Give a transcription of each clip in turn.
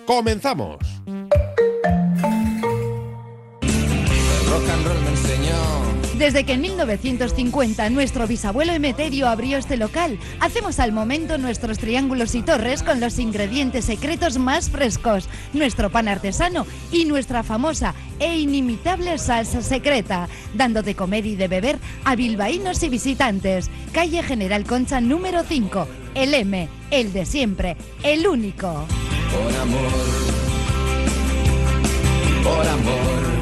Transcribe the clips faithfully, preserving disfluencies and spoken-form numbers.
¡Comenzamos! Rock and roll me enseñó. Desde que en mil novecientos cincuenta nuestro bisabuelo Emeterio abrió este local, hacemos al momento nuestros triángulos y torres con los ingredientes secretos más frescos, nuestro pan artesano y nuestra famosa e inimitable salsa secreta, dando de comer y de beber a bilbaínos y visitantes. Calle General Concha número cinco, el M, el de siempre, el único. Por amor, por amor.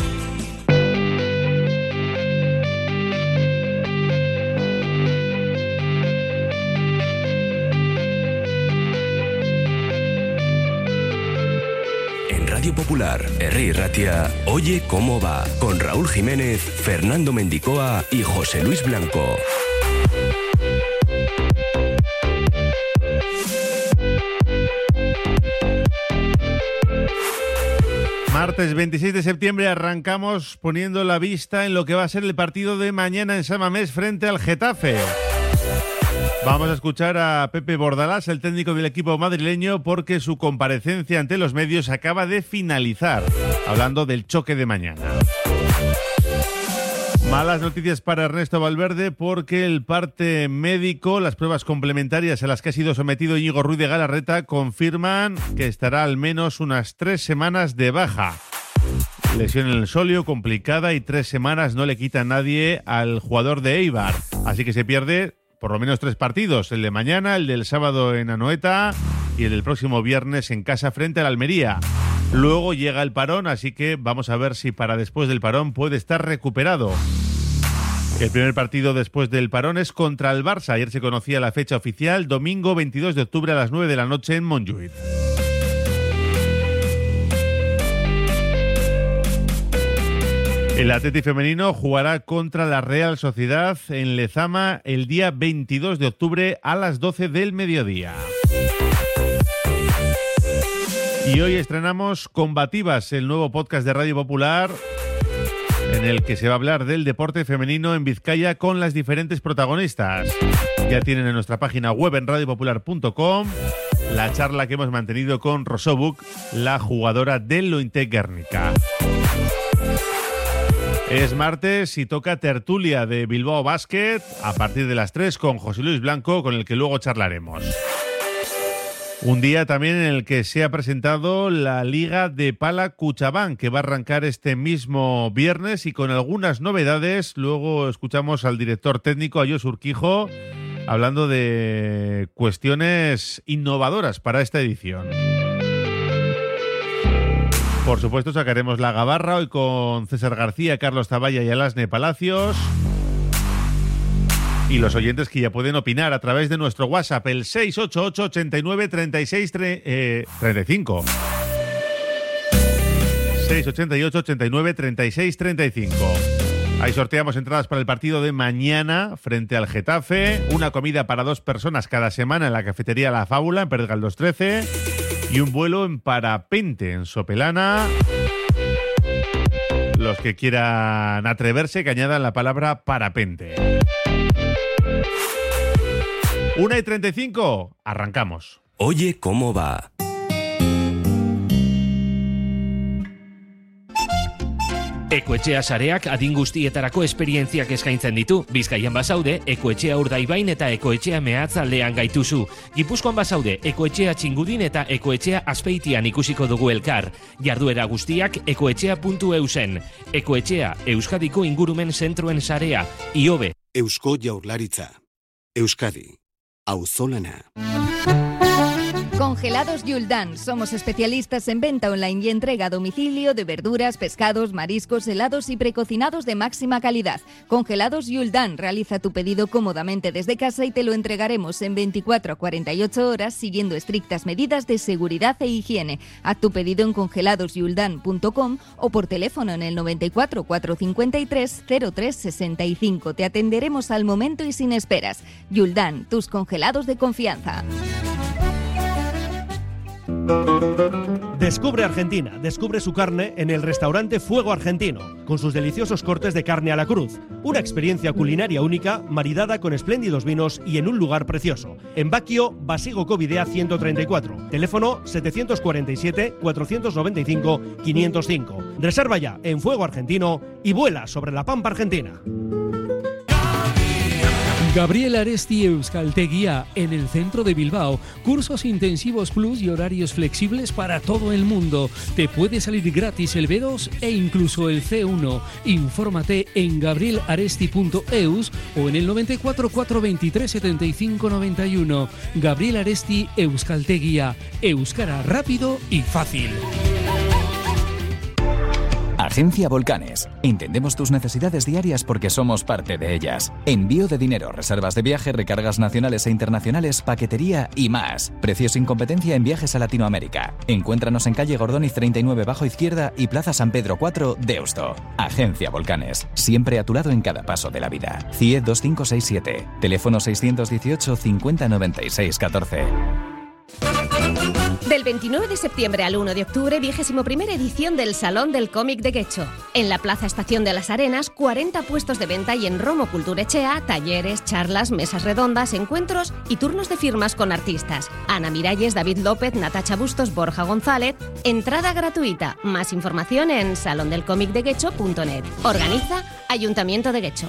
Radio Popular, Herri Ratia, Oye Cómo Va, con Raúl Jiménez, Fernando Mendicoa y José Luis Blanco. Martes veintiséis de septiembre arrancamos poniendo la vista en lo que va a ser el partido de mañana en San Mamés frente al Getafe. Vamos a escuchar a Pepe Bordalás, el técnico del equipo madrileño, porque su comparecencia ante los medios acaba de finalizar, hablando del choque de mañana. Malas noticias para Ernesto Valverde porque el parte médico, las pruebas complementarias a las que ha sido sometido Íñigo Ruiz de Galarreta confirman que estará al menos unas tres semanas de baja. Lesión en el sóleo complicada y tres semanas no le quita a nadie al jugador de Eibar, así que se pierde por lo menos tres partidos, el de mañana, el del sábado en Anoeta y el del próximo viernes en casa frente al Almería. Luego llega el parón, así que vamos a ver si para después del parón puede estar recuperado. El primer partido después del parón es contra el Barça. Ayer se conocía la fecha oficial, domingo veintidós de octubre a las nueve de la noche en Montjuïc. El Atleti femenino jugará contra la Real Sociedad en Lezama el día veintidós de octubre a las doce del mediodía. Y hoy estrenamos Combativas, el nuevo podcast de Radio Popular, en el que se va a hablar del deporte femenino en Vizcaya con las diferentes protagonistas. Ya tienen en nuestra página web en radio popular punto com la charla que hemos mantenido con Rosobuk, la jugadora del Lointec Guernica. Es martes y toca tertulia de Bilbao Basket a partir de las tres con José Luis Blanco, con el que luego charlaremos. Un día también en el que se ha presentado la Liga de Pala Cuchabán, que va a arrancar este mismo viernes y con algunas novedades. Luego escuchamos al director técnico, a Josu Urquijo, hablando de cuestiones innovadoras para esta edición. Por supuesto, sacaremos la gabarra hoy con César García, Carlos Zavalla y Alasne Palacios. Y los oyentes que ya pueden opinar a través de nuestro WhatsApp, el seis ocho ocho, ochenta y nueve, treinta y seis, treinta y cinco. seis ocho ocho, ochenta y nueve, treinta y seis, treinta y cinco. Ahí sorteamos entradas para el partido de mañana frente al Getafe. Una comida para dos personas cada semana en la cafetería La Fábula, en Pérez Galdós trece. Y un vuelo en parapente en Sopelana. Los que quieran atreverse, que añadan la palabra parapente. una y treinta y cinco, arrancamos. Oye Cómo Va. Ekoetxea sareak adin guztietarako esperientziak eskaintzen ditu. Bizkaian bazaude, Ekoetxea Urdaibain eta Ekoetxea Mehatzaldean gaituzu. Gipuzkoan bazaude, Ekoetxea Txingudin eta Ekoetxea Azpeitian ikusiko dugu elkar. Jarduera guztiak ekoetxea puntu eusen. Ekoetxea, Euskadiko ingurumen zentroen sarea. Iobe. Eusko Jaurlaritza. Euskadi. Auzolana. Congelados Yuldan. Somos especialistas en venta online y entrega a domicilio de verduras, pescados, mariscos, helados y precocinados de máxima calidad. Congelados Yuldan. Realiza tu pedido cómodamente desde casa y te lo entregaremos en veinticuatro a cuarenta y ocho horas siguiendo estrictas medidas de seguridad e higiene. Haz tu pedido en congelados yuldan punto com o por teléfono en el noventa y cuatro, cuatrocientos cincuenta y tres, cero tres sesenta y cinco. Te atenderemos al momento y sin esperas. Yuldan, tus congelados de confianza. Descubre Argentina, descubre su carne en el restaurante Fuego Argentino, con sus deliciosos cortes de carne a la cruz. Una experiencia culinaria única, maridada con espléndidos vinos y en un lugar precioso. En Baquio, Basigo Covidea ciento treinta y cuatro, teléfono setecientos cuarenta y siete, cuatrocientos noventa y cinco, quinientos cinco. Reserva ya en Fuego Argentino y vuela sobre la pampa argentina. Gabriel Aresti Euskaltegia, en el centro de Bilbao. Cursos intensivos plus y horarios flexibles para todo el mundo. Te puede salir gratis el B dos e incluso el C uno. Infórmate en gabriel aresti punto eus o en el noventa y cuatro, cuatrocientos veintitrés, setenta y cinco, noventa y uno. Gabriel Aresti Euskaltegia. Euskara rápido y fácil. Agencia Volcanes. Entendemos tus necesidades diarias porque somos parte de ellas. Envío de dinero, reservas de viaje, recargas nacionales e internacionales, paquetería y más. Precio sin competencia en viajes a Latinoamérica. Encuéntranos en calle Gordóniz treinta y nueve bajo izquierda y Plaza San Pedro cuatro, Deusto. Agencia Volcanes. Siempre a tu lado en cada paso de la vida. C I E dos cinco seis siete. Teléfono seiscientos dieciocho, cincuenta, noventa y seis, catorce. Del veintinueve de septiembre al uno de octubre, vigésimo primera edición del Salón del Cómic de Guecho. En la Plaza Estación de las Arenas, cuarenta puestos de venta y en Romo Kulturechea, talleres, charlas, mesas redondas, encuentros y turnos de firmas con artistas. Ana Miralles, David López, Natacha Bustos, Borja González. Entrada gratuita. Más información en salón del cómic de guecho punto net. Organiza Ayuntamiento de Guecho.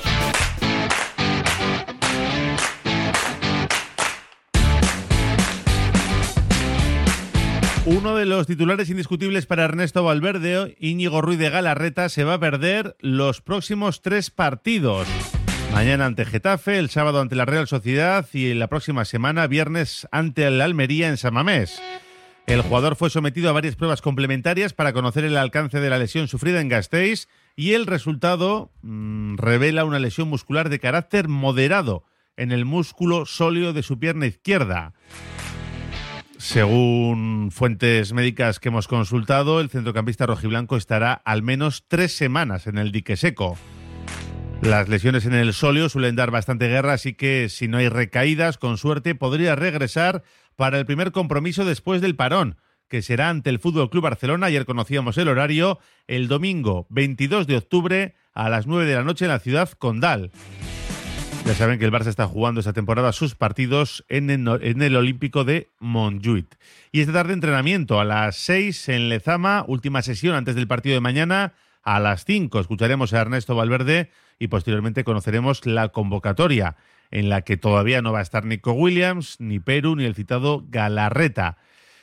Uno de los titulares indiscutibles para Ernesto Valverde, Íñigo Ruiz de Galarreta, se va a perder los próximos tres partidos. Mañana ante Getafe, el sábado ante la Real Sociedad y la próxima semana, viernes, ante el Almería en San Mamés. El jugador fue sometido a varias pruebas complementarias para conocer el alcance de la lesión sufrida en Gasteiz y el resultado mmm, revela una lesión muscular de carácter moderado en el músculo sóleo de su pierna izquierda. Según fuentes médicas que hemos consultado, el centrocampista rojiblanco estará al menos tres semanas en el dique seco. Las lesiones en el sóleo suelen dar bastante guerra, así que si no hay recaídas, con suerte podría regresar para el primer compromiso después del parón, que será ante el F C Barcelona. Ayer conocíamos el horario, el domingo veintidós de octubre a las nueve de la noche en la ciudad condal. Ya saben que el Barça está jugando esta temporada sus partidos en el, en el Olímpico de Montjuïc. Y esta tarde entrenamiento a las seis en Lezama, última sesión antes del partido de mañana. A las cinco escucharemos a Ernesto Valverde y posteriormente conoceremos la convocatoria, en la que todavía no va a estar Nico Williams, ni Peru, ni el citado Galarreta.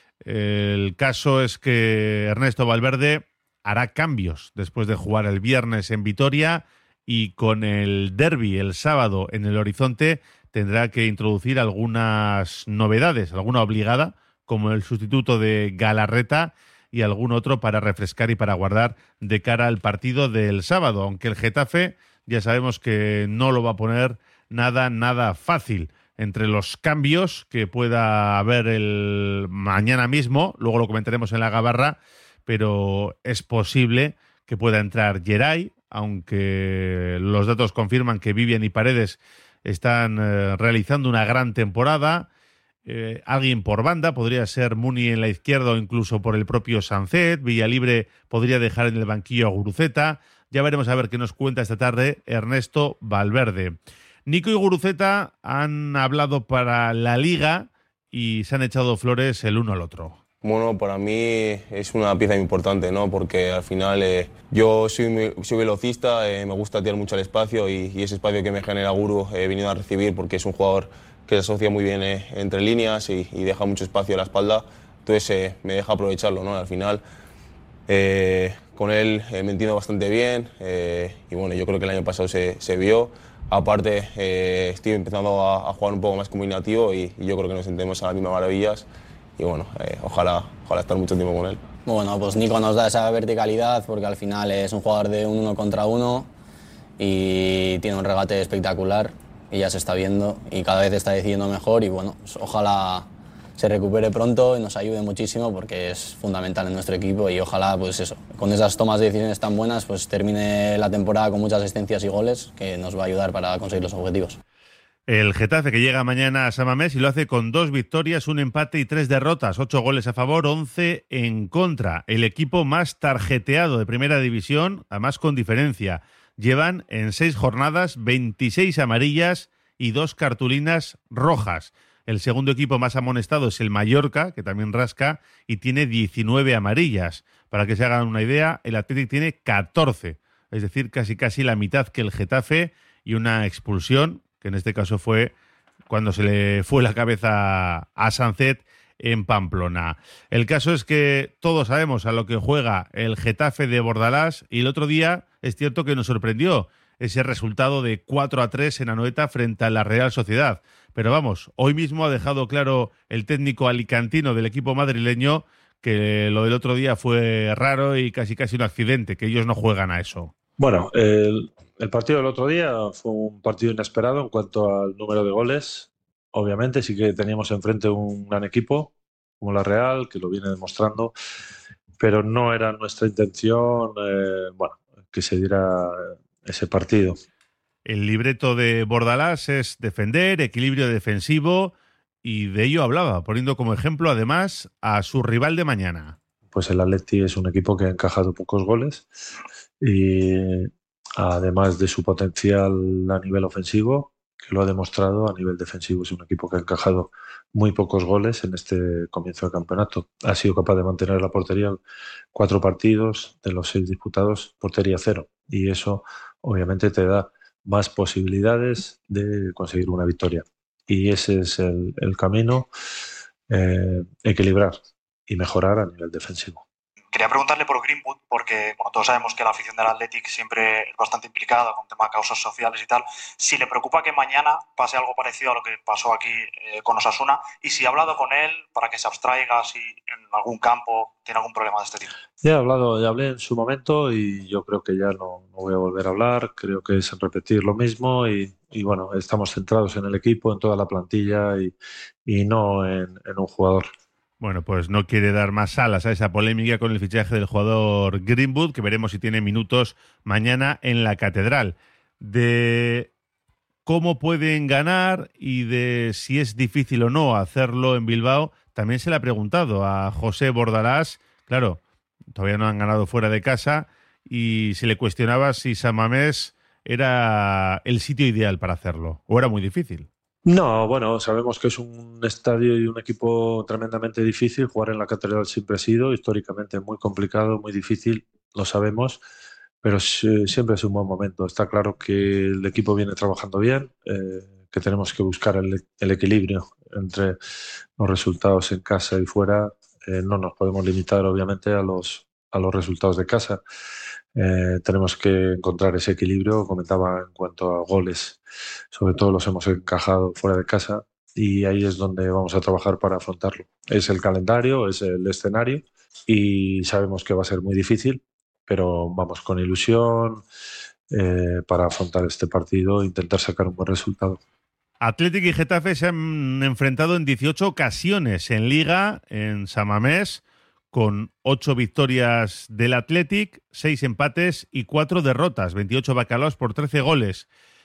El caso es que Ernesto Valverde hará cambios después de jugar el viernes en Vitoria, y con el derbi el sábado en el horizonte tendrá que introducir algunas novedades, alguna obligada, como el sustituto de Galarreta y algún otro para refrescar y para guardar de cara al partido del sábado, aunque el Getafe ya sabemos que no lo va a poner nada, nada fácil. Entre los cambios que pueda haber el mañana mismo, luego lo comentaremos en la gabarra, pero es posible que pueda entrar Geray, aunque los datos confirman que Vivian y Paredes están eh, realizando una gran temporada. Eh, alguien por banda, podría ser Muni en la izquierda o incluso por el propio Sancet. Villalibre podría dejar en el banquillo a Guruceta. Ya veremos a ver qué nos cuenta esta tarde Ernesto Valverde. Nico y Guruceta han hablado para la Liga y se han echado flores el uno al otro. Bueno, para mí es una pieza importante, ¿no? Porque al final eh, yo soy, soy velocista, eh, me gusta tirar mucho al espacio y, y ese espacio que me genera Guru he venido a recibir porque es un jugador que se asocia muy bien eh, entre líneas y, y deja mucho espacio a la espalda, entonces eh, me deja aprovecharlo, ¿no? Al final eh, con él eh, me entiendo bastante bien eh, y bueno, yo creo que el año pasado se, se vio. Aparte eh, estoy empezando a, a jugar un poco más combinativo y, y yo creo que nos entendemos a las mismas maravillas. Y bueno, eh, ojalá, ojalá estar mucho tiempo con él. Bueno, pues Nico nos da esa verticalidad porque al final es un jugador de un uno contra uno y tiene un regate espectacular y ya se está viendo y cada vez está decidiendo mejor y bueno, pues ojalá se recupere pronto y nos ayude muchísimo porque es fundamental en nuestro equipo y ojalá pues eso, con esas tomas de decisiones tan buenas pues termine la temporada con muchas asistencias y goles que nos va a ayudar para conseguir los objetivos. El Getafe que llega mañana a San Mamés y lo hace con dos victorias, un empate y tres derrotas, ocho goles a favor, once en contra. El equipo más tarjeteado de Primera División, además con diferencia. Llevan en seis jornadas veintiséis amarillas y dos cartulinas rojas. El segundo equipo más amonestado es el Mallorca, que también rasca, y tiene diecinueve amarillas. Para que se hagan una idea, el Athletic tiene catorce, es decir, casi casi la mitad que el Getafe, y una expulsión, que en este caso fue cuando se le fue la cabeza a Sancet en Pamplona. El caso es que todos sabemos a lo que juega el Getafe de Bordalás, y el otro día es cierto que nos sorprendió ese resultado de cuatro a tres en Anoeta frente a la Real Sociedad. Pero vamos, hoy mismo ha dejado claro el técnico alicantino del equipo madrileño que lo del otro día fue raro y casi casi un accidente, que ellos no juegan a eso. Bueno, el, el partido del otro día fue un partido inesperado en cuanto al número de goles. Obviamente sí que teníamos enfrente un gran equipo como la Real, que lo viene demostrando, pero no era nuestra intención eh, bueno, que se diera ese partido. El libreto de Bordalás es defender, equilibrio defensivo, y de ello hablaba, poniendo como ejemplo además a su rival de mañana. Pues el Atleti es un equipo que ha encajado pocos goles y además de su potencial a nivel ofensivo, que lo ha demostrado, a nivel defensivo es un equipo que ha encajado muy pocos goles en este comienzo de campeonato. Ha sido capaz de mantener la portería cuatro partidos, de los seis disputados, portería cero, y eso obviamente te da más posibilidades de conseguir una victoria. Y ese es el, el camino, eh, equilibrar y mejorar a nivel defensivo. Quería preguntarle por Greenwood, porque bueno, todos sabemos que la afición del Athletic siempre es bastante implicada con tema de causas sociales y tal. Si le preocupa que mañana pase algo parecido a lo que pasó aquí eh, con Osasuna, y si ha hablado con él para que se abstraiga, si en algún campo tiene algún problema de este tipo. Ya he hablado, ya hablé en su momento y yo creo que ya no, no voy a volver a hablar. Creo que es repetir lo mismo y, y bueno, estamos centrados en el equipo, en toda la plantilla y, y no en, en un jugador. Bueno, pues no quiere dar más alas a esa polémica con el fichaje del jugador Greenwood, que veremos si tiene minutos mañana en la Catedral. De cómo pueden ganar y de si es difícil o no hacerlo en Bilbao, también se le ha preguntado a José Bordalás. Claro, todavía no han ganado fuera de casa y se le cuestionaba si San Mamés era el sitio ideal para hacerlo, o era muy difícil. No, bueno, sabemos que es un estadio y un equipo tremendamente difícil. Jugar en la Catedral siempre ha sido históricamente muy complicado, muy difícil, lo sabemos, pero siempre es un buen momento. Está claro que el equipo viene trabajando bien, eh, que tenemos que buscar el, el equilibrio entre los resultados en casa y fuera. Eh, no nos podemos limitar, obviamente, a los, a los resultados de casa. Eh, tenemos que encontrar ese equilibrio. Comentaba en cuanto a goles, sobre todo los hemos encajado fuera de casa y ahí es donde vamos a trabajar para afrontarlo. Es el calendario, es el escenario y sabemos que va a ser muy difícil, pero vamos con ilusión eh, para afrontar este partido e intentar sacar un buen resultado. Athletic y Getafe se han enfrentado en dieciocho ocasiones en Liga, en San Mamés, con ocho victorias del Athletic, seis empates y cuatro derrotas, veintiocho bacalaos por trece goles.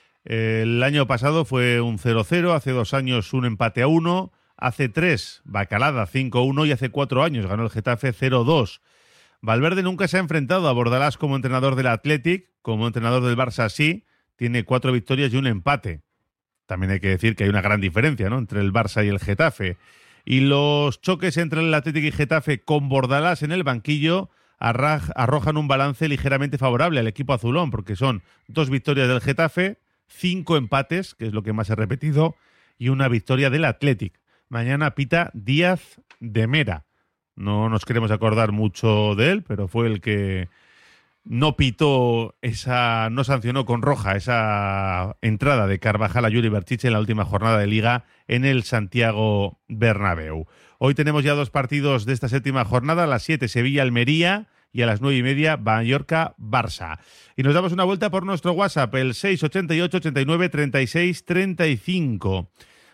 El año pasado fue un cero cero, hace dos años un empate a uno, hace tres bacalada cinco uno y hace cuatro años ganó el Getafe cero dos. Valverde nunca se ha enfrentado a Bordalás como entrenador del Athletic, como entrenador del Barça sí, tiene cuatro victorias y un empate. También hay que decir que hay una gran diferencia, ¿no?, entre el Barça y el Getafe. Y los choques entre el Athletic y Getafe con Bordalás en el banquillo arrojan un balance ligeramente favorable al equipo azulón, porque son dos victorias del Getafe, cinco empates, que es lo que más he repetido, y una victoria del Athletic. Mañana pita Díaz de Mera. No nos queremos acordar mucho de él, pero fue el que no pitó esa, no sancionó con roja esa entrada de Carvajal a Yuri Berchiche en la última jornada de Liga en el Santiago Bernabéu. Hoy tenemos ya dos partidos de esta séptima jornada, a las siete Sevilla-Almería y a las nueve y media Mallorca-Barça. Y nos damos una vuelta por nuestro WhatsApp, el seis ochenta y ocho, ochenta y nueve, treinta y seis, treinta y cinco.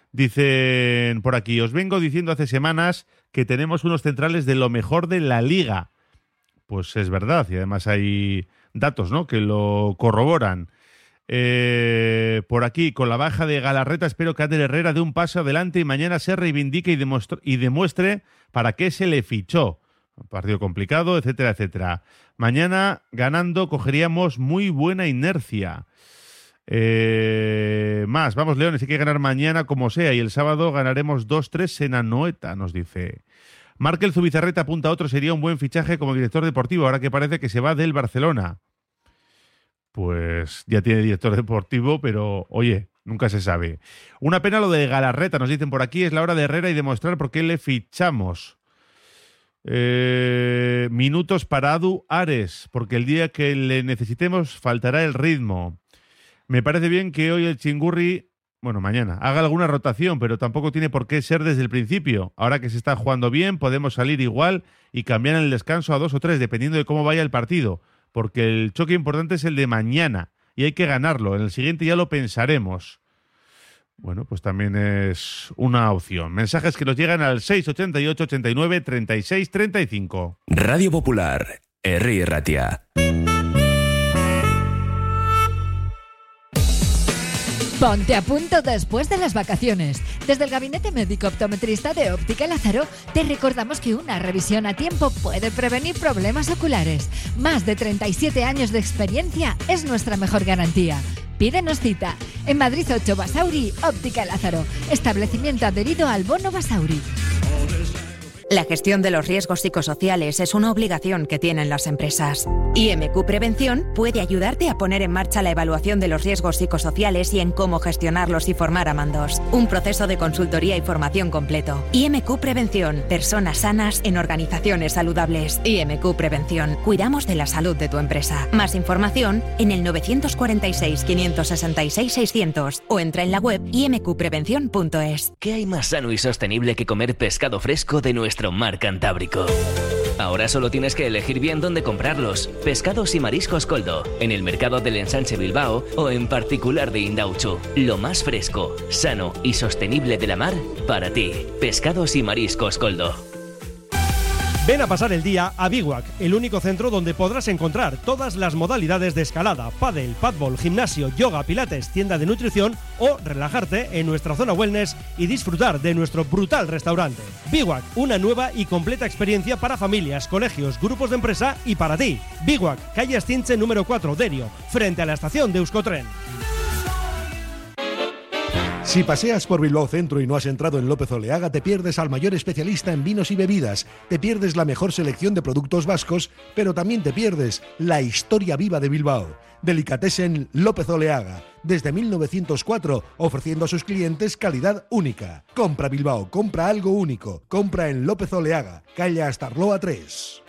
Dicen por aquí, os vengo diciendo hace semanas que tenemos unos centrales de lo mejor de la Liga. Pues es verdad, y además hay datos, ¿no?, que lo corroboran. Eh, por aquí, con la baja de Galarreta, espero que Ander Herrera dé un paso adelante y mañana se reivindique y, demuestre, y demuestre para qué se le fichó. Partido complicado, etcétera, etcétera. Mañana, ganando, cogeríamos muy buena inercia. Eh, más, vamos, Leones, hay que ganar mañana como sea y el sábado ganaremos dos tres en Anoeta, nos dice. Markel Zubizarreta apunta a otro, sería un buen fichaje como director deportivo, ahora que parece que se va del Barcelona. Pues ya tiene director deportivo, pero oye, nunca se sabe. Una pena lo de Galarreta, nos dicen por aquí, es la hora de Herrera y demostrar por qué le fichamos. Eh, minutos para Adu Ares, porque el día que le necesitemos faltará el ritmo. Me parece bien que hoy el Chingurri, bueno, mañana, haga alguna rotación, pero tampoco tiene por qué ser desde el principio. Ahora que se está jugando bien, podemos salir igual y cambiar en el descanso a dos o tres, dependiendo de cómo vaya el partido. Porque el choque importante es el de mañana y hay que ganarlo. En el siguiente ya lo pensaremos. Bueno, pues también es una opción. Mensajes que nos llegan al seis ochenta y ocho, ochenta y nueve, treinta y seis, treinta y cinco. Radio Popular, Herri Ratia. Ponte a punto después de las vacaciones. Desde el Gabinete Médico Optometrista de Óptica Lázaro te recordamos que una revisión a tiempo puede prevenir problemas oculares. Más de treinta y siete años de experiencia es nuestra mejor garantía. Pídenos cita. En Madrid ocho Basauri, Óptica Lázaro. Establecimiento adherido al bono Basauri. La gestión de los riesgos psicosociales es una obligación que tienen las empresas. I M Q Prevención puede ayudarte a poner en marcha la evaluación de los riesgos psicosociales y en cómo gestionarlos y formar a mandos. Un proceso de consultoría y formación completo. I M Q Prevención. Personas sanas en organizaciones saludables. I M Q Prevención. Cuidamos de la salud de tu empresa. Más información en el nueve cuatro seis, cinco seis seis, seiscientos o entra en la web i m q prevención punto es. ¿Qué hay más sano y sostenible que comer pescado fresco de nuestro mar Cantábrico? Ahora solo tienes que elegir bien dónde comprarlos. Pescados y mariscos Coldo, en el mercado del Ensanche Bilbao o en particular de Indauchu. Lo más fresco, sano y sostenible de la mar para ti. Pescados y mariscos Coldo. Ven a pasar el día a Biwak, el único centro donde podrás encontrar todas las modalidades de escalada, pádel, padbol, gimnasio, yoga, pilates, tienda de nutrición o relajarte en nuestra zona wellness y disfrutar de nuestro brutal restaurante. Biwak, una nueva y completa experiencia para familias, colegios, grupos de empresa y para ti. Biwak, calle Astinche número cuatro, Derio, frente a la estación de Euskotren. Si paseas por Bilbao Centro y no has entrado en López Oleaga, te pierdes al mayor especialista en vinos y bebidas, te pierdes la mejor selección de productos vascos, pero también te pierdes la historia viva de Bilbao. Delicatessen López Oleaga, desde mil novecientos cuatro, ofreciendo a sus clientes calidad única. Compra Bilbao, compra algo único, compra en López Oleaga, calle Astarloa tres.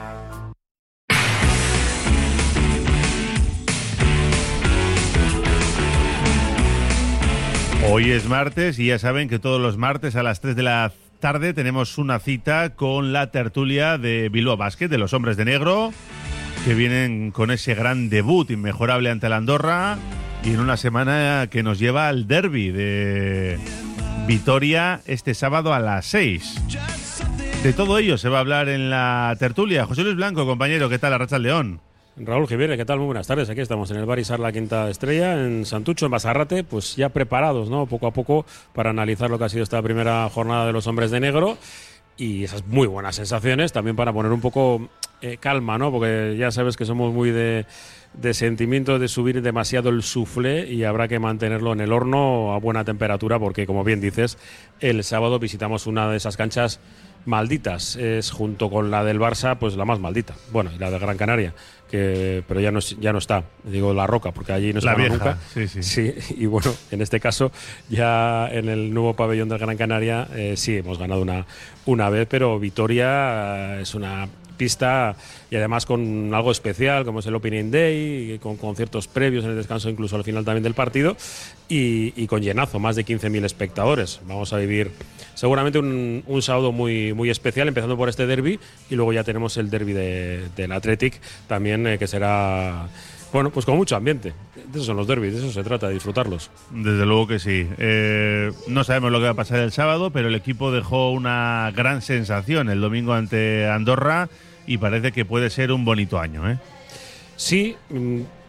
Hoy es martes y ya saben que todos los martes a las tres de la tarde tenemos una cita con la tertulia de Bilbao Basket, de los hombres de negro, que vienen con ese gran debut inmejorable ante la Andorra y en una semana que nos lleva al derbi de Vitoria este sábado a las seis. De todo ello se va a hablar en la tertulia. José Luis Blanco, compañero, ¿qué tal? Arratsaldeón. Raúl Jiménez, ¿qué tal? Muy buenas tardes. Aquí estamos en el Bar Isar La Quinta Estrella, en Santucho, en Basarrate, pues ya preparados, ¿no? Poco a poco para analizar lo que ha sido esta primera jornada de los hombres de negro y esas muy buenas sensaciones también para poner un poco eh, calma, ¿no? Porque ya sabes que somos muy de, de sentimiento de subir demasiado el suflé y habrá que mantenerlo en el horno a buena temperatura porque, como bien dices, el sábado visitamos una de esas canchas malditas, es junto con la del Barça pues la más maldita, bueno, y la de Gran Canaria, que pero ya no ya no está, digo La Roca, porque allí no se gana nunca. Sí, sí. Sí, y bueno, en este caso ya en el nuevo pabellón del Gran Canaria eh, sí hemos ganado una una vez, pero Vitoria eh, es una pista y además con algo especial como es el Opening Day, y con conciertos previos en el descanso, incluso al final también del partido, y, y con llenazo, más de quince mil espectadores. Vamos a vivir seguramente un, un sábado muy, muy especial, empezando por este derbi, y luego ya tenemos el derbi de, del Athletic también, eh, que será, bueno, pues con mucho ambiente. De esos son los derbis, de eso se trata, de disfrutarlos. Desde luego que sí. Eh, no sabemos lo que va a pasar el sábado, pero el equipo dejó una gran sensación el domingo ante Andorra y parece que puede ser un bonito año, ¿eh? Sí,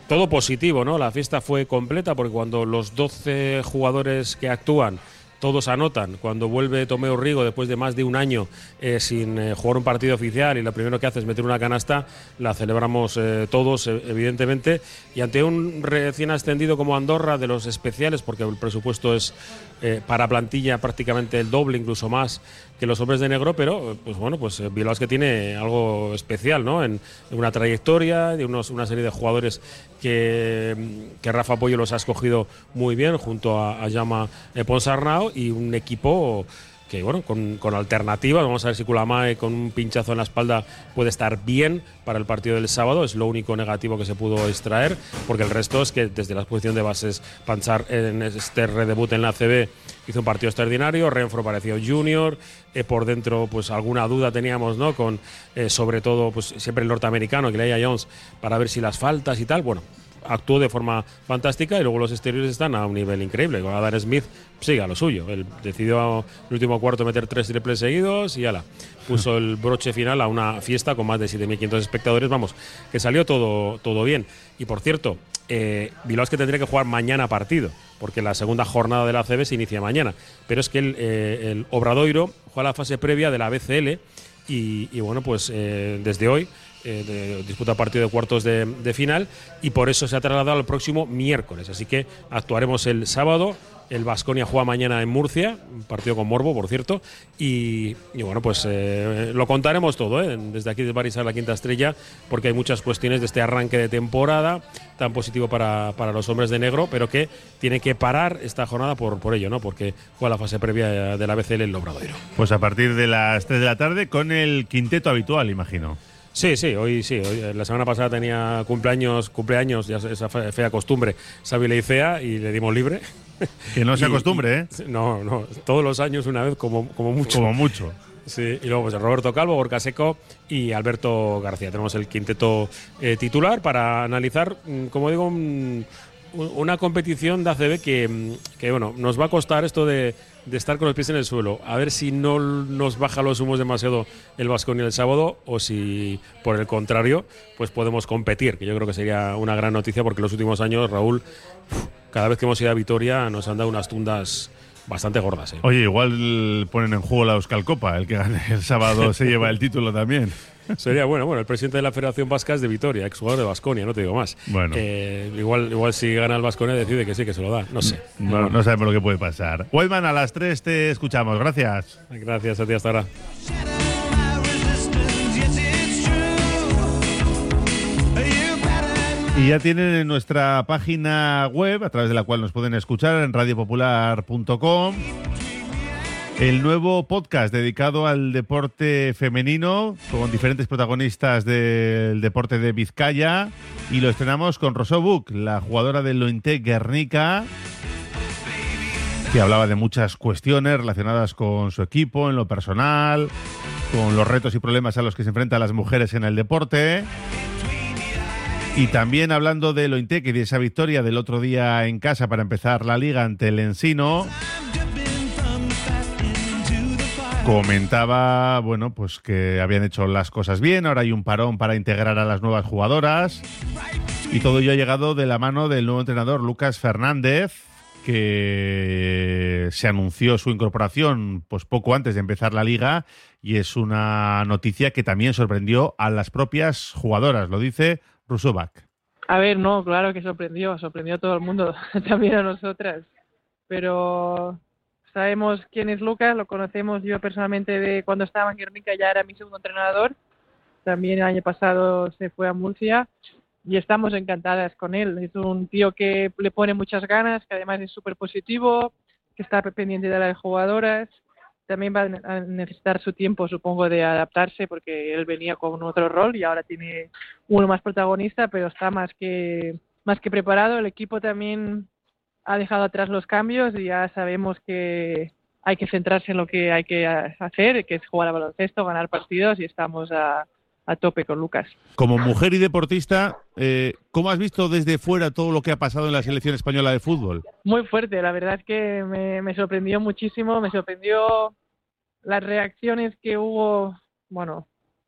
todo positivo, ¿no? La fiesta fue completa porque cuando los doce jugadores que actúan todos anotan, cuando vuelve Tomeu Rigo después de más de un año eh, sin eh, jugar un partido oficial y lo primero que hace es meter una canasta, la celebramos eh, todos, eh, evidentemente, y ante un recién ascendido como Andorra, de los especiales, porque el presupuesto es eh, para plantilla prácticamente el doble, incluso más que los hombres de negro, pero pues bueno, pues eh, Bilbao es que tiene algo especial, ¿no? En, en una trayectoria, de unos, una serie de jugadores que, que Rafa Pollo los ha escogido muy bien junto a, a Jaume eh, Ponsarnau, y un equipo que, bueno, con, con alternativas. Vamos a ver si Kulamae con un pinchazo en la espalda puede estar bien para el partido del sábado. Es lo único negativo que se pudo extraer, porque el resto es que desde la posición de bases, Panchar en este redebut en la A C B hizo un partido extraordinario, Renfro pareció junior, eh, por dentro pues alguna duda teníamos, ¿no? Con eh, sobre todo pues siempre el norteamericano, Elijah Jones, para ver si las faltas y tal, bueno, actuó de forma fantástica, y luego los exteriores están a un nivel increíble. Con Adam Smith sigue a lo suyo. Él decidió en el último cuarto meter tres triples seguidos y ala, puso el broche final a una fiesta con más de siete mil quinientos espectadores. Vamos, que salió todo, todo bien. Y por cierto, eh, Bilbao es que tendría que jugar mañana partido, porque la segunda jornada de la A C B se inicia mañana. Pero es que el, eh, el Obradoiro juega la fase previa de la B C L y, y bueno, pues eh, desde hoy Eh, de, disputa partido de cuartos de, de final, y por eso se ha trasladado al próximo miércoles. Así que actuaremos el sábado. El Baskonia juega mañana en Murcia, un partido con morbo, por cierto, y, y bueno, pues eh, lo contaremos todo, ¿eh? Desde aquí de Barisar la Quinta Estrella, porque hay muchas cuestiones de este arranque de temporada tan positivo para, para los hombres de negro, pero que tiene que parar esta jornada por, por ello, ¿no? Porque juega la fase previa de la B C L en el Obradoiro. Pues a partir de las tres de la tarde con el quinteto habitual, imagino. Sí, sí, hoy sí. Hoy, la semana pasada tenía cumpleaños, cumpleaños, ya esa fea costumbre, Xavi Leicea, y le dimos libre. Que no se y, acostumbre, ¿eh? No, no, todos los años una vez como, como mucho. Como mucho. Sí, y luego pues Roberto Calvo, Gorka Seco y Alberto García. Tenemos el quinteto eh, titular para analizar, como digo, un, una competición de A C B que, que bueno, nos va a costar esto de, de estar con los pies en el suelo. A ver si no nos baja los humos demasiado el Baskonia el sábado, o si por el contrario pues podemos competir, que yo creo que sería una gran noticia, porque en los últimos años, Raúl, cada vez que hemos ido a Vitoria nos han dado unas tundas bastante gordas, ¿eh? Oye, igual ponen en juego la Euskal Copa, el que gane el sábado se lleva el título también. Sería bueno. Bueno, el presidente de la Federación Vasca es de Vitoria, exjugador de Baskonia, no te digo más. Bueno. Eh, igual, igual si gana el Baskonia decide que sí, que se lo da. No sé. No, no, no sabemos lo que puede pasar. Whiteman, a las tres te escuchamos. Gracias. Gracias a ti, hasta ahora. Y ya tienen en nuestra página web, a través de la cual nos pueden escuchar, en radio popular punto com, el nuevo podcast dedicado al deporte femenino, con diferentes protagonistas del deporte de Vizcaya, y lo estrenamos con Rosó Buch, la jugadora del Lointe Guernica, que hablaba de muchas cuestiones relacionadas con su equipo, en lo personal, con los retos y problemas a los que se enfrentan las mujeres en el deporte. Y también hablando de Lointec y de esa victoria del otro día en casa para empezar la liga ante el Ensino, comentaba, bueno, pues que habían hecho las cosas bien, ahora hay un parón para integrar a las nuevas jugadoras, y todo ello ha llegado de la mano del nuevo entrenador Lucas Fernández, que se anunció su incorporación pues poco antes de empezar la liga, y es una noticia que también sorprendió a las propias jugadoras, lo dice Rosó Buch. A ver, no, claro que sorprendió, sorprendió a todo el mundo, también a nosotras, pero sabemos quién es Lucas, lo conocemos yo personalmente de cuando estaba en Guernica, ya era mi segundo entrenador, también el año pasado se fue a Murcia y estamos encantadas con él. Es un tío que le pone muchas ganas, que además es súper positivo, que está pendiente de las jugadoras. También va a necesitar su tiempo, supongo, de adaptarse, porque él venía con otro rol y ahora tiene uno más protagonista, pero está más que más que preparado. El equipo también ha dejado atrás los cambios y ya sabemos que hay que centrarse en lo que hay que hacer, que es jugar al baloncesto, ganar partidos, y estamos a, a tope con Lucas. Como mujer y deportista, eh, ¿cómo has visto desde fuera todo lo que ha pasado en la selección española de fútbol? Muy fuerte, la verdad es que me, me sorprendió muchísimo, me sorprendió las reacciones que hubo, bueno,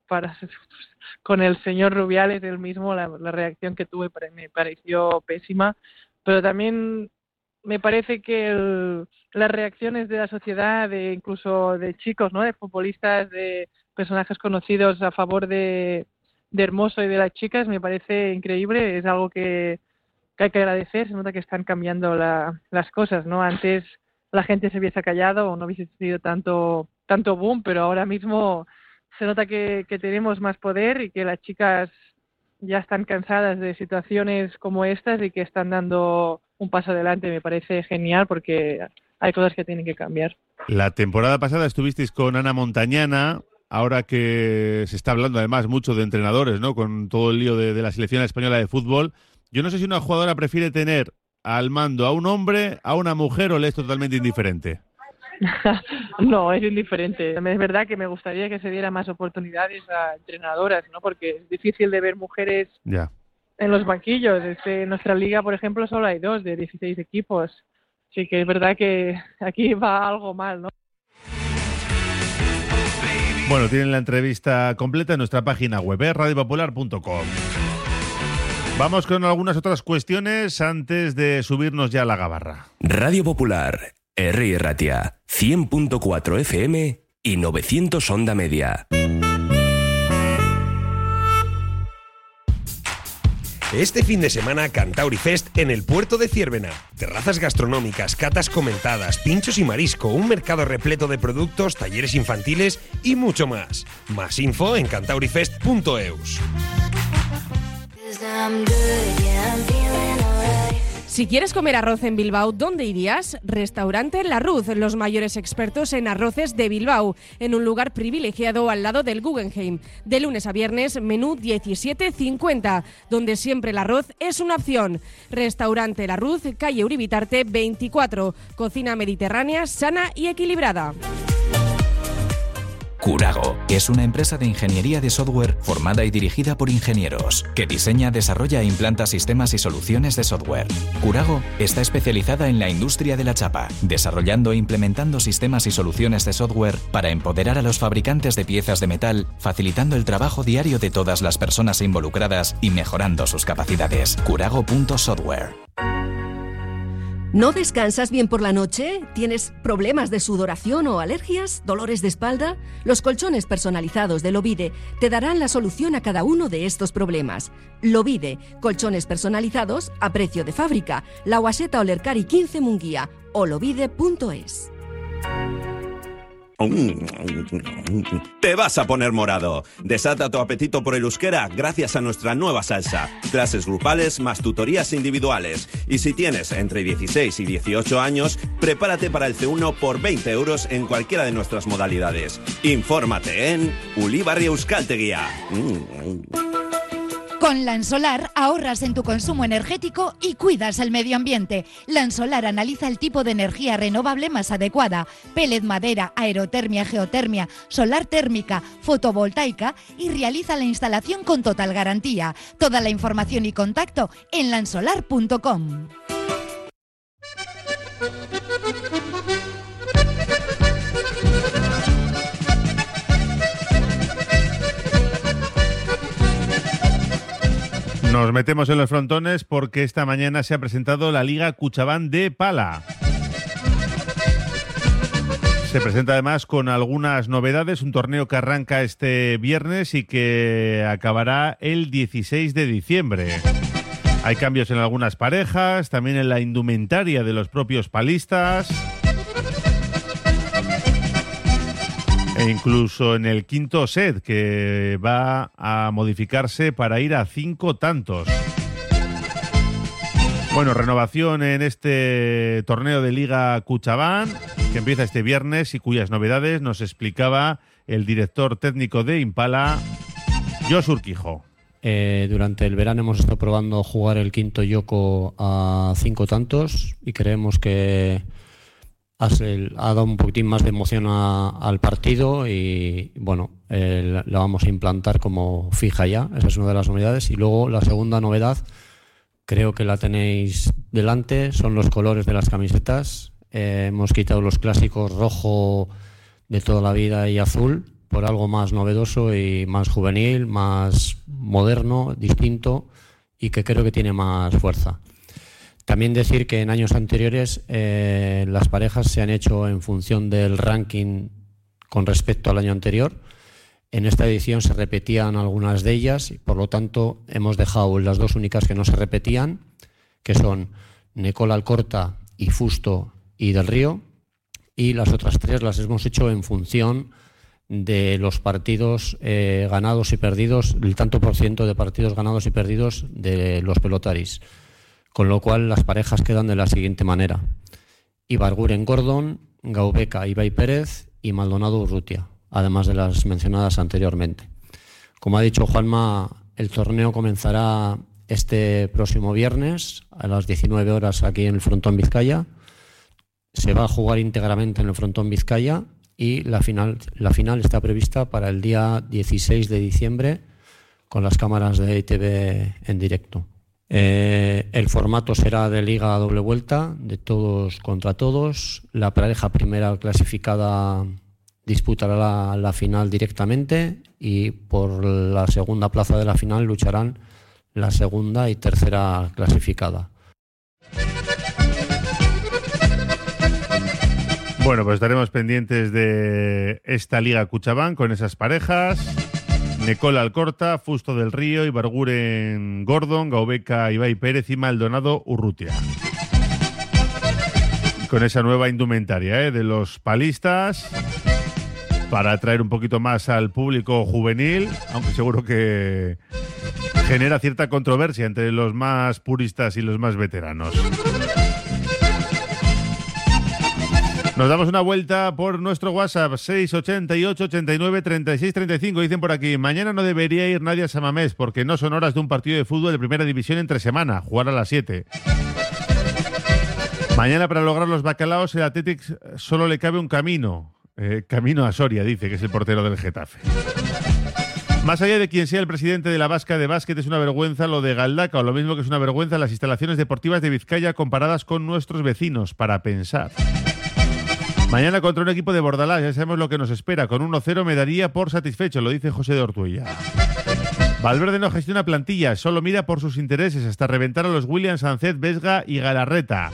para con el señor Rubiales, él mismo, la, la reacción que tuve me pareció pésima, pero también me parece que el, las reacciones de la sociedad, de incluso de chicos, ¿no?, de futbolistas, de personajes conocidos a favor de, de Hermoso y de las chicas, me parece increíble, es algo que, que hay que agradecer, se nota que están cambiando la, las cosas, ¿no? Antes la gente se hubiese callado o no hubiese sido tanto, tanto boom, pero ahora mismo se nota que, que tenemos más poder y que las chicas ya están cansadas de situaciones como estas y que están dando un paso adelante. Me parece genial porque hay cosas que tienen que cambiar. La temporada pasada estuvisteis con Ana Montañana, ahora que se está hablando además mucho de entrenadores, ¿no?, con todo el lío de, de la selección española de fútbol. Yo no sé si una jugadora prefiere tener al mando a un hombre, a una mujer, o le es totalmente indiferente. No, es indiferente. Es verdad que me gustaría que se diera más oportunidades a entrenadoras, ¿no? Porque es difícil de ver mujeres ya en los banquillos. Este, en nuestra liga, por ejemplo, solo hay dos de dieciséis equipos. Así que es verdad que aquí va algo mal, ¿no? Bueno, tienen la entrevista completa en nuestra página web, ¿eh? radio popular punto com. Vamos con algunas otras cuestiones antes de subirnos ya a la gabarra. Radio Popular, Herri Ratia, cien punto cuatro F M y novecientos onda media. Este fin de semana Cantauri Fest en el puerto de Ciérvena. Terrazas gastronómicas, catas comentadas, pinchos y marisco, un mercado repleto de productos, talleres infantiles y mucho más. Más info en cantaurifest punto eus. Si quieres comer arroz en Bilbao, ¿dónde irías? Restaurante La Ruz, los mayores expertos en arroces de Bilbao, en un lugar privilegiado al lado del Guggenheim. De lunes a viernes, menú diecisiete cincuenta, donde siempre el arroz es una opción. Restaurante La Ruz, calle Uribitarte veinticuatro, cocina mediterránea, sana y equilibrada. Curago es una empresa de ingeniería de software formada y dirigida por ingenieros, que diseña, desarrolla e implanta sistemas y soluciones de software. Curago está especializada en la industria de la chapa, desarrollando e implementando sistemas y soluciones de software para empoderar a los fabricantes de piezas de metal, facilitando el trabajo diario de todas las personas involucradas y mejorando sus capacidades. Curago punto software. ¿No descansas bien por la noche? ¿Tienes problemas de sudoración o alergias? ¿Dolores de espalda? Los colchones personalizados de Lovide te darán la solución a cada uno de estos problemas. Lovide, colchones personalizados a precio de fábrica. La Guaseta Olercari quince Munguía o lovide punto es. Te vas a poner morado. Desata tu apetito por el euskera gracias a nuestra nueva salsa. Clases grupales más tutorías individuales. Y si tienes entre dieciséis y dieciocho años, prepárate para el C uno por veinte euros en cualquiera de nuestras modalidades. Infórmate en Ulibarri Euskaltegia. Con Lansolar ahorras en tu consumo energético y cuidas el medio ambiente. Lansolar analiza el tipo de energía renovable más adecuada: pellet, madera, aerotermia, geotermia, solar térmica, fotovoltaica, y realiza la instalación con total garantía. Toda la información y contacto en lansolar punto com. Nos metemos en los frontones porque esta mañana se ha presentado la Liga Cuchabán de Pala. Se presenta además con algunas novedades, un torneo que arranca este viernes y que acabará el dieciséis de diciembre. Hay cambios en algunas parejas, también en la indumentaria de los propios palistas. E incluso en el quinto set, que va a modificarse para ir a cinco tantos. Bueno, renovación en este torneo de Liga Cuchabán, que empieza este viernes y cuyas novedades nos explicaba el director técnico de Impala, Josu Urquijo. Eh, durante el verano hemos estado probando jugar el quinto yoko a cinco tantos y creemos que ha dado un poquitín más de emoción a, al partido y bueno, eh, la vamos a implantar como fija ya. Esa es una de las novedades. Y luego la segunda novedad, creo que la tenéis delante, son los colores de las camisetas. Eh, hemos quitado los clásicos rojo de toda la vida y azul por algo más novedoso y más juvenil, más moderno, distinto y que creo que tiene más fuerza. También decir que en años anteriores eh, las parejas se han hecho en función del ranking con respecto al año anterior. En esta edición se repetían algunas de ellas y por lo tanto hemos dejado las dos únicas que no se repetían, que son Nicola Alcorta y Fusto y Del Río, y las otras tres las hemos hecho en función de los partidos eh, ganados y perdidos, el tanto por ciento de partidos ganados y perdidos de los pelotaris. Con lo cual las parejas quedan de la siguiente manera: Ibarguren Gordon, Gaubeca Ibai Pérez y Maldonado Urrutia, además de las mencionadas anteriormente. Como ha dicho Juanma, el torneo comenzará este próximo viernes a las diecinueve horas aquí en el Frontón Vizcaya. Se va a jugar íntegramente en el Frontón Vizcaya y la final, la final está prevista para el día dieciséis de diciembre con las cámaras de E T V en directo. Eh, el formato será de liga a doble vuelta, de todos contra todos. La pareja primera clasificada disputará la, la final directamente y por la segunda plaza de la final lucharán la segunda y tercera clasificada. Bueno, pues estaremos pendientes de esta Liga Cuchabán con esas parejas. Nicola Alcorta, Fusto del Río, Ibarguren Gordon, Gaubeca Ibai Pérez y Maldonado Urrutia. Con esa nueva indumentaria ¿eh? de los palistas para atraer un poquito más al público juvenil, aunque seguro que genera cierta controversia entre los más puristas y los más veteranos. Nos damos una vuelta por nuestro WhatsApp seis ocho ocho, ochenta y nueve, treinta y seis, treinta y cinco. Dicen por aquí: mañana no debería ir nadie a Samamés porque no son horas de un partido de fútbol de primera división entre semana, jugar a las siete. Mañana para lograr los bacalaos el Athletic solo le cabe un camino. Eh, camino a Soria, dice, que es el portero del Getafe. Más allá de quien sea el presidente de la Vasca de Básquet, es una vergüenza lo de Galdacao, lo mismo que es una vergüenza las instalaciones deportivas de Vizcaya comparadas con nuestros vecinos, para pensar. Mañana contra un equipo de Bordalás, ya sabemos lo que nos espera. Con uno cero me daría por satisfecho, lo dice José de Ortuella. Valverde no gestiona plantilla, solo mira por sus intereses, hasta reventar a los Williams, Sancet, Vesga y Galarreta.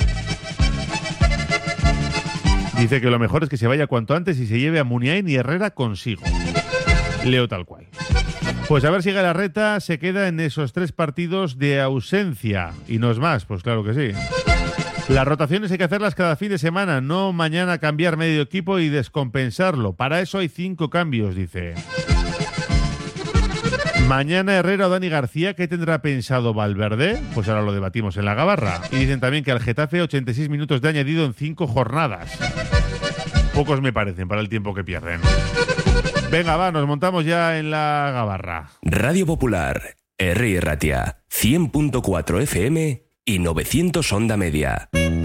Dice que lo mejor es que se vaya cuanto antes y se lleve a Muniain y Herrera consigo. Leo tal cual. Pues a ver si Galarreta se queda en esos tres partidos de ausencia. Y no es más, pues claro que sí. Las rotaciones hay que hacerlas cada fin de semana, no mañana cambiar medio equipo y descompensarlo. Para eso hay cinco cambios, dice. Mañana Herrera o Dani García, ¿qué tendrá pensado Valverde? Pues ahora lo debatimos en la Gabarra. Y dicen también que al Getafe ochenta y seis minutos de añadido en cinco jornadas. Pocos me parecen para el tiempo que pierden. Venga, va, nos montamos ya en la Gabarra. Radio Popular, R. Ratia, cien punto cuatro F M y novecientos onda media.